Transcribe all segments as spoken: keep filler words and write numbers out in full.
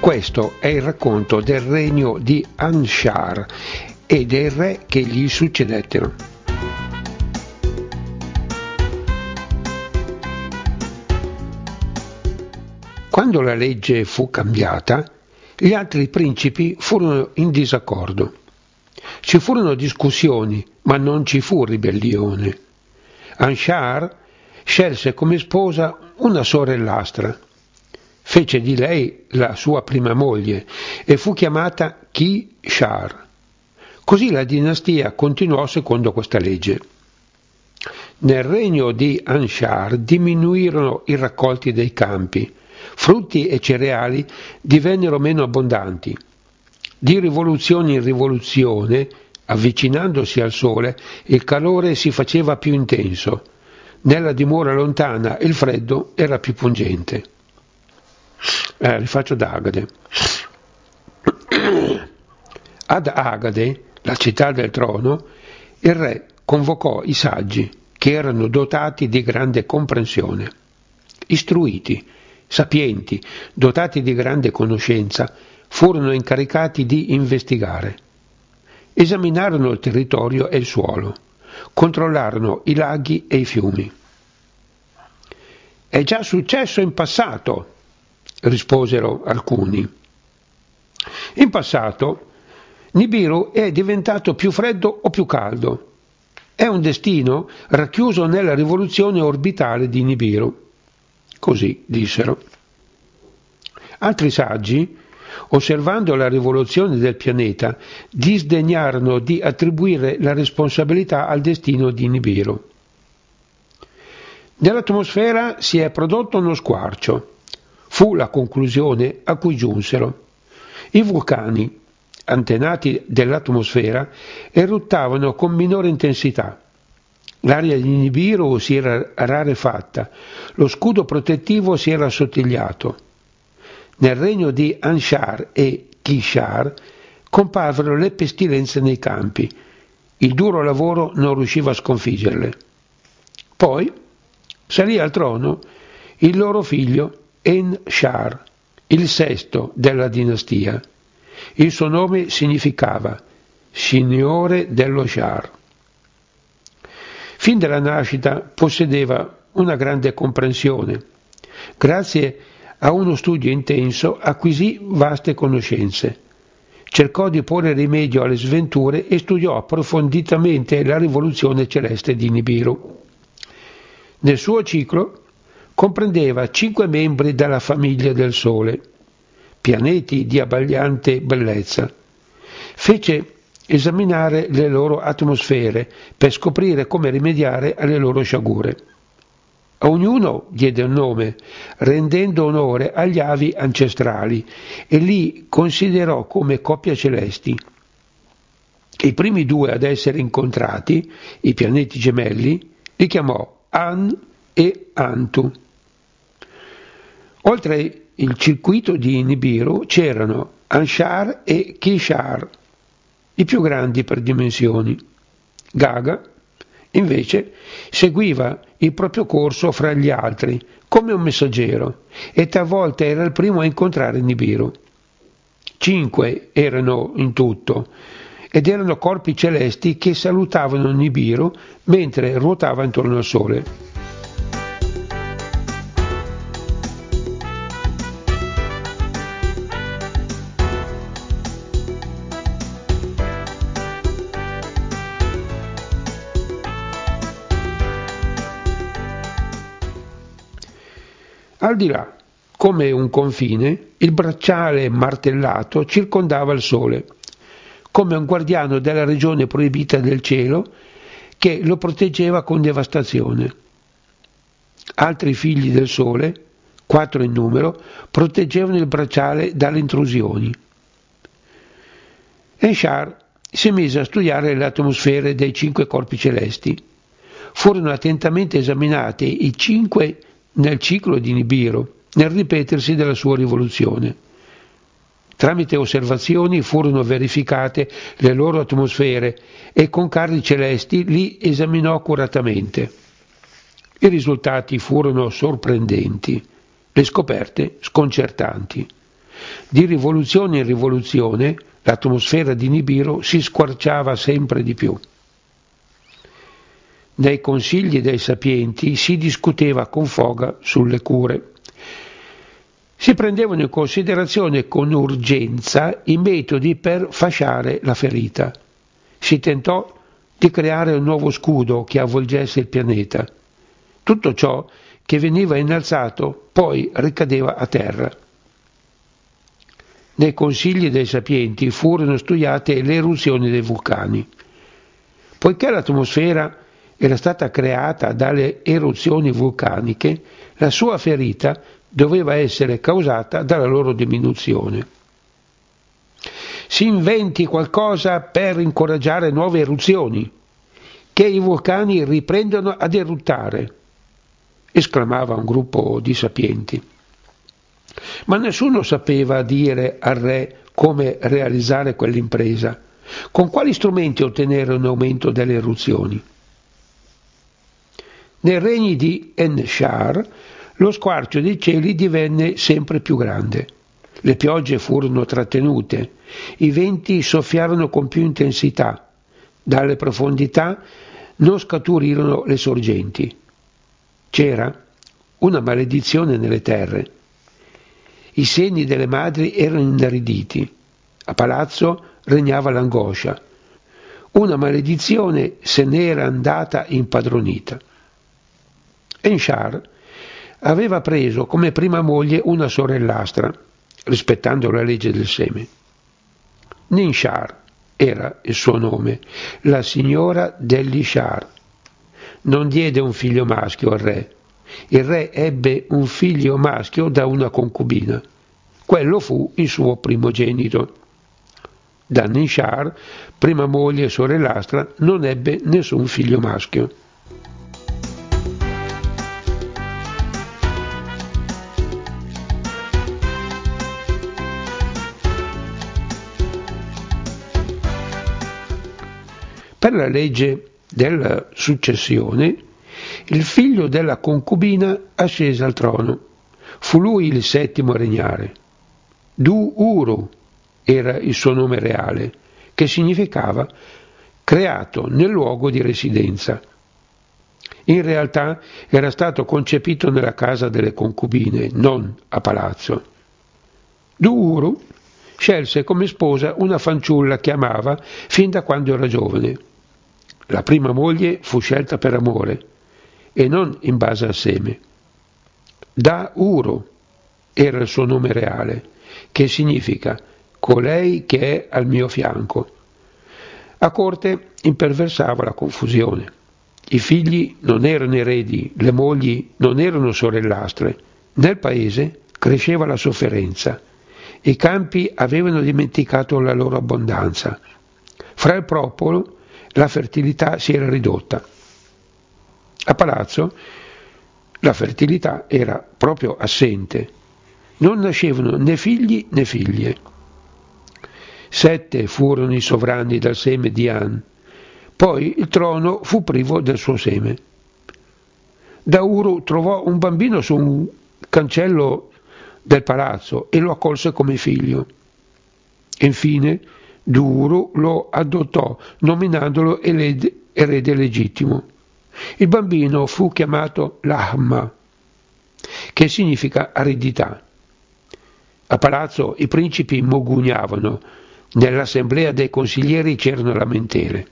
Questo è il racconto del regno di Anshar e dei re che gli succedettero. Quando la legge fu cambiata, gli altri principi furono in disaccordo. Ci furono discussioni, ma non ci fu ribellione. Anshar scelse come sposa una sorellastra. Fece di lei la sua prima moglie e fu chiamata Kishar. Così la dinastia continuò secondo questa legge. Nel regno di Anshar diminuirono i raccolti dei campi, frutti e cereali divennero meno abbondanti. Di rivoluzione in rivoluzione, avvicinandosi al sole, il calore si faceva più intenso. Nella dimora lontana il freddo era più pungente. Eh, rifaccio da Agade. Ad Agade, la città del trono, il re convocò i saggi, che erano dotati di grande comprensione. Istruiti, sapienti, dotati di grande conoscenza, furono incaricati di investigare. Esaminarono il territorio e il suolo, controllarono i laghi e i fiumi. È già successo in passato, risposero alcuni. In passato Nibiru è diventato più freddo o più caldo. È un destino racchiuso nella rivoluzione orbitale di Nibiru. Così dissero. Altri saggi, osservando la rivoluzione del pianeta, disdegnarono di attribuire la responsabilità al destino di Nibiru. Nell'atmosfera si è prodotto uno squarcio. Fu la conclusione a cui giunsero. I vulcani, antenati dell'atmosfera, eruttavano con minore intensità. L'aria di Nibiru si era rarefatta, lo scudo protettivo si era assottigliato. Nel regno di Anshar e Kishar comparvero le pestilenze nei campi. Il duro lavoro non riusciva a sconfiggerle. Poi salì al trono il loro figlio En-Shar, il sesto della dinastia. Il suo nome significava Signore dello Shar. Fin dalla nascita possedeva una grande comprensione. Grazie a uno studio intenso acquisì vaste conoscenze. Cercò di porre rimedio alle sventure e studiò approfonditamente la rivoluzione celeste di Nibiru. Nel suo ciclo comprendeva cinque membri della famiglia del Sole, pianeti di abbagliante bellezza. Fece esaminare le loro atmosfere per scoprire come rimediare alle loro sciagure. A ognuno diede un nome, rendendo onore agli avi ancestrali, e li considerò come coppia celesti. I primi due ad essere incontrati, i pianeti gemelli, li chiamò An e Antu. Oltre il circuito di Nibiru c'erano Anshar e Kishar, i più grandi per dimensioni. Gaga, invece, seguiva il proprio corso fra gli altri, come un messaggero, e talvolta era il primo a incontrare Nibiru. Cinque erano in tutto, ed erano corpi celesti che salutavano Nibiru mentre ruotava intorno al Sole. Al di là, come un confine, il bracciale martellato circondava il Sole, come un guardiano della regione proibita del cielo che lo proteggeva con devastazione. Altri figli del Sole, quattro in numero, proteggevano il bracciale dalle intrusioni. Anshar si mise a studiare le atmosfere dei cinque corpi celesti. Furono attentamente esaminati i cinque nel ciclo di Nibiru, nel ripetersi della sua rivoluzione. Tramite osservazioni furono verificate le loro atmosfere e con carri celesti li esaminò accuratamente. I risultati furono sorprendenti, le scoperte sconcertanti. Di rivoluzione in rivoluzione, l'atmosfera di Nibiru si squarciava sempre di più. Nei consigli dei sapienti si discuteva con foga sulle cure. Si prendevano in considerazione con urgenza i metodi per fasciare la ferita. Si tentò di creare un nuovo scudo che avvolgesse il pianeta. Tutto ciò che veniva innalzato poi ricadeva a terra. Nei consigli dei sapienti furono studiate le eruzioni dei vulcani. Poiché l'atmosfera era stata creata dalle eruzioni vulcaniche, la sua ferita doveva essere causata dalla loro diminuzione. Si inventi qualcosa per incoraggiare nuove eruzioni, che i vulcani riprendano ad eruttare, esclamava un gruppo di sapienti. Ma nessuno sapeva dire al re come realizzare quell'impresa, con quali strumenti ottenere un aumento delle eruzioni. Nei regni di Enshar lo squarcio dei cieli divenne sempre più grande. Le piogge furono trattenute, i venti soffiarono con più intensità, dalle profondità non scaturirono le sorgenti. C'era una maledizione nelle terre. I seni delle madri erano inariditi, a palazzo regnava l'angoscia. Una maledizione se n'era andata impadronita. Enshar aveva preso come prima moglie una sorellastra, rispettando la legge del seme. Ninshar era il suo nome, la signora dell'Ishar. Non diede un figlio maschio al re. Il re ebbe un figlio maschio da una concubina. Quello fu il suo primogenito. Da Ninshar, prima moglie e sorellastra, non ebbe nessun figlio maschio. Per la legge della successione, il figlio della concubina ascese al trono. Fu lui il settimo a regnare. Du-Uru era il suo nome reale, che significava creato nel luogo di residenza. In realtà era stato concepito nella casa delle concubine, non a palazzo. Du-Uru scelse come sposa una fanciulla che amava fin da quando era giovane. La prima moglie fu scelta per amore e non in base al seme. Da-Uru era il suo nome reale, che significa colei che è al mio fianco. A corte imperversava la confusione. I figli non erano eredi, le mogli non erano sorellastre. Nel paese cresceva la sofferenza. I campi avevano dimenticato la loro abbondanza. Fra il popolo la fertilità si era ridotta. A palazzo la fertilità era proprio assente. Non nascevano né figli né figlie. Sette furono i sovrani dal seme di An. Poi il trono fu privo del suo seme. Da-Uru trovò un bambino su un cancello del palazzo e lo accolse come figlio. Infine Du-Uru lo adottò, nominandolo erede legittimo. Il bambino fu chiamato Lahma, che significa aridità. A palazzo i principi mogugnavano, nell'assemblea dei consiglieri c'erano lamentele.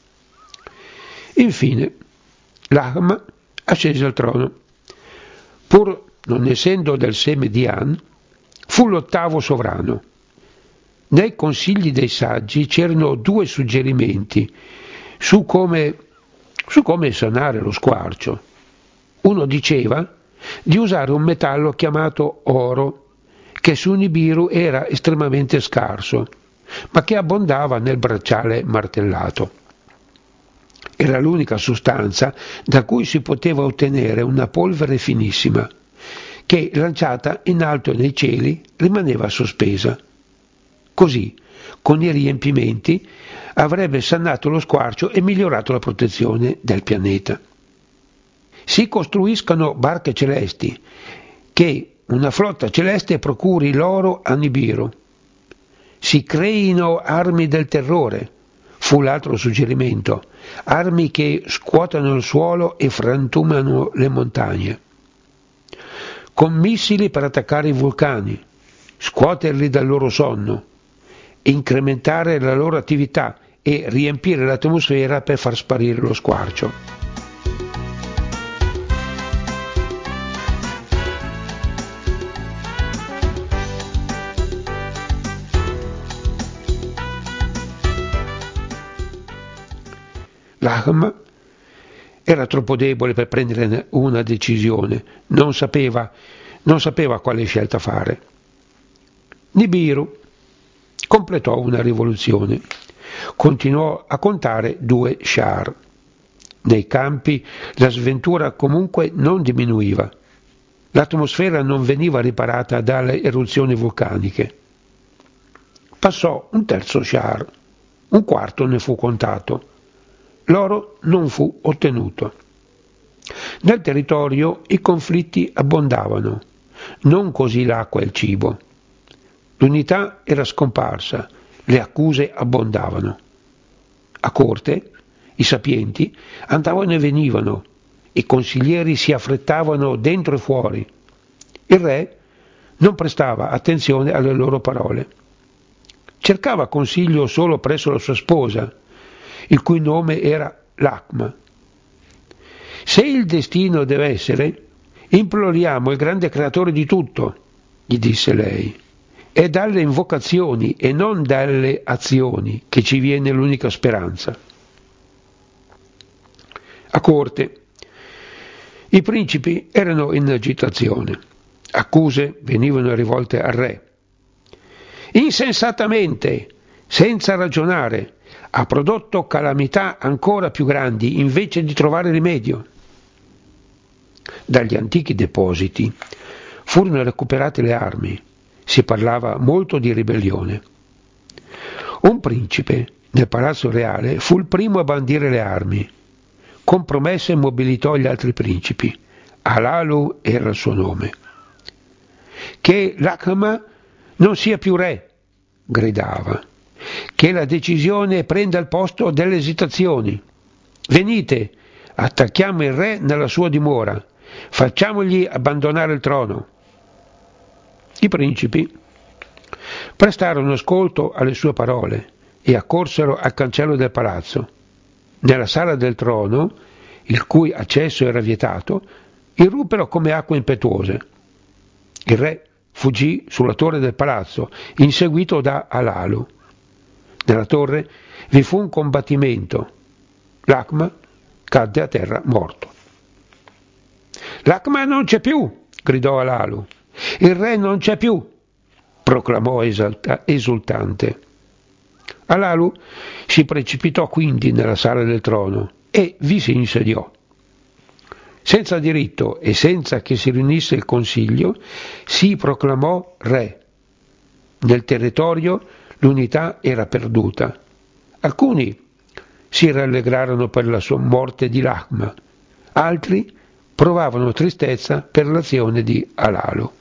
Infine Lahma ascese al trono. Pur non essendo del seme di An, fu l'ottavo sovrano. Nei consigli dei saggi c'erano due suggerimenti su come, su come sanare lo squarcio. Uno diceva di usare un metallo chiamato oro, che su Nibiru era estremamente scarso, ma che abbondava nel bracciale martellato. Era l'unica sostanza da cui si poteva ottenere una polvere finissima, che lanciata in alto nei cieli rimaneva sospesa. Così, con i riempimenti, avrebbe sanato lo squarcio e migliorato la protezione del pianeta. Si costruiscano barche celesti che una flotta celeste procuri l'oro a Nibiru. Si creino armi del terrore, fu l'altro suggerimento, armi che scuotano il suolo e frantumano le montagne. Con missili per attaccare i vulcani, scuoterli dal loro sonno, incrementare la loro attività e riempire l'atmosfera per far sparire lo squarcio. L'Ahma era troppo debole per prendere una decisione, non sapeva, non sapeva quale scelta fare. Nibiru completò una rivoluzione, continuò a contare due Shar. Nei campi la sventura comunque non diminuiva, l'atmosfera non veniva riparata dalle eruzioni vulcaniche. Passò un terzo Shar, un quarto ne fu contato. L'oro non fu ottenuto. Nel territorio i conflitti abbondavano, non così l'acqua e il cibo. L'unità era scomparsa, le accuse abbondavano. A corte i sapienti andavano e venivano, i consiglieri si affrettavano dentro e fuori. Il re non prestava attenzione alle loro parole. Cercava consiglio solo presso la sua sposa, il cui nome era Lakma. Se il destino deve essere, imploriamo il grande creatore di tutto, gli disse lei. È dalle invocazioni e non dalle azioni che ci viene l'unica speranza. A corte i principi erano in agitazione. Accuse venivano rivolte al re. Insensatamente, senza ragionare, ha prodotto calamità ancora più grandi invece di trovare rimedio. Dagli antichi depositi furono recuperate le armi, si parlava molto di ribellione. Un principe nel palazzo reale fu il primo a bandire le armi, con promesse mobilitò gli altri principi, Alalu era il suo nome. Che l'Akma non sia più re, gridava. Che la decisione prenda il posto delle esitazioni. Venite, attacchiamo il re nella sua dimora, facciamogli abbandonare il trono. I principi prestarono ascolto alle sue parole e accorsero al cancello del palazzo. Nella sala del trono, il cui accesso era vietato, irruppero come acque impetuose. Il re fuggì sulla torre del palazzo, inseguito da Alalu. Nella torre vi fu un combattimento. L'Akma cadde a terra morto. L'Akma non c'è più, gridò Alalu. Il re non c'è più, proclamò esalta- esultante. Alalu si precipitò quindi nella sala del trono e vi si insediò. Senza diritto e senza che si riunisse il consiglio, si proclamò re. Nel territorio l'unità era perduta. Alcuni si rallegrarono per la sua morte di Lakma, altri provavano tristezza per l'azione di Alalu.